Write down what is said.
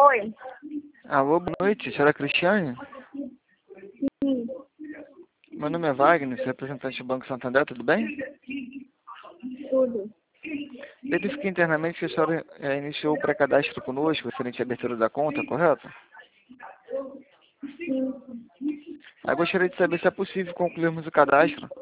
Oi. Alô, boa noite, a senhora Cristiane? Sim, Meu nome é Wagner, sou representante do Banco Santander, tudo bem? tudo. Verifiquei internamente que a senhora iniciou o pré-cadastro conosco, referente à abertura da conta, correto? Sim. Eu gostaria de saber se é possível concluirmos o cadastro